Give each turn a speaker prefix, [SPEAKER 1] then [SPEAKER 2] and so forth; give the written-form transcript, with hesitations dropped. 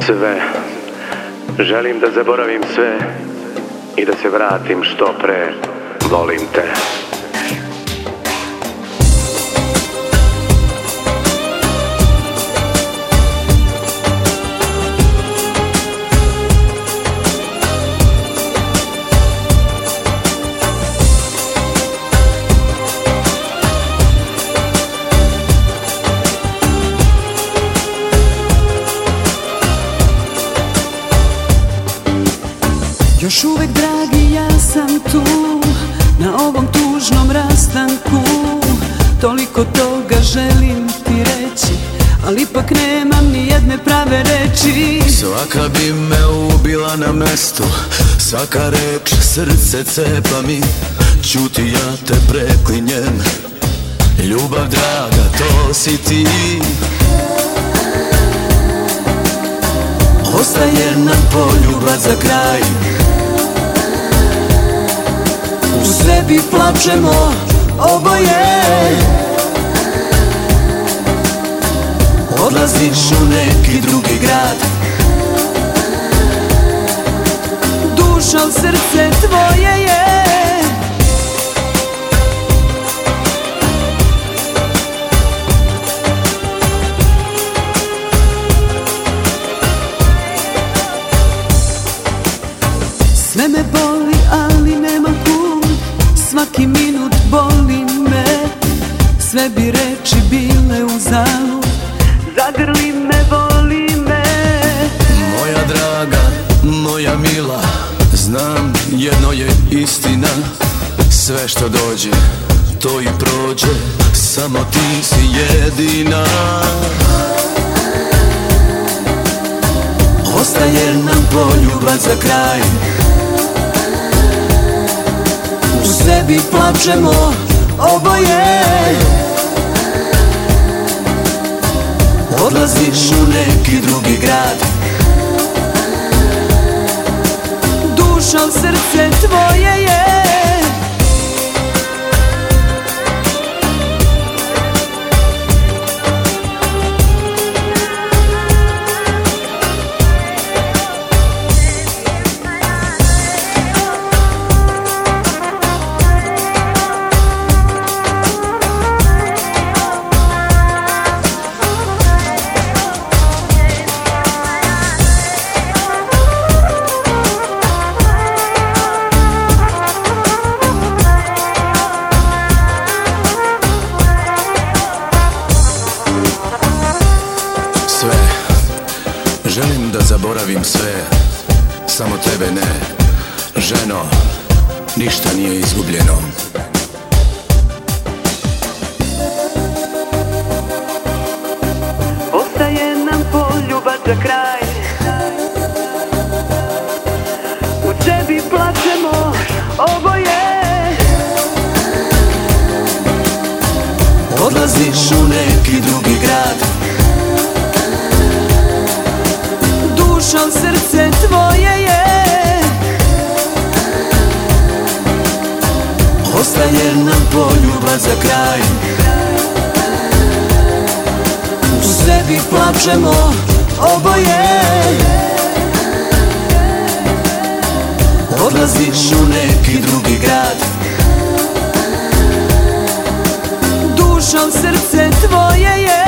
[SPEAKER 1] sve. Želim da zaboravim sve i da se vratim što pre. Volim te.
[SPEAKER 2] Još uvek dragi ja sam tu, na ovom tužnom rastanku. Toliko toga želim ti reći, ali ipak nemam ni jedne prave reči.
[SPEAKER 3] Svaka bi me ubila na mestu, svaka reč srce cepa mi. Ćuti, ja te preklinjem, ljubav draga, to si ti. Ostaje nam poljubac za kraj, u sebi plačemo oboje. Odlaziš u neki drugi grad,
[SPEAKER 2] dušom srce tvoje je. Sve me boli, ali nemam kum, svaki minut boli me. Sve bi reči bile uzalud, zagrli me, voli me.
[SPEAKER 3] Moja draga, moja mila, znam jedno je istina. Sve što dođe, to i prođe, samo ti si jedina. Ostaje nam poljubac za kraj, u sebi plačemo oboje. Odlaziš u neki drugi grad,
[SPEAKER 2] dušom srce tvoje je.
[SPEAKER 3] Želim da zaboravim sve, samo tebe ne. Ženo, ništa nije izgubljeno.
[SPEAKER 2] Ostaje nam poljubac za kraj, u tebi plačemo oboje.
[SPEAKER 3] Odlaziš u neki drugi grad,
[SPEAKER 2] dušom srce tvoje je.
[SPEAKER 3] ostaje nam poljubac za kraj, u sebi plačemo oboje. Odlaziš u neki drugi grad,
[SPEAKER 2] dušom srce tvoje je.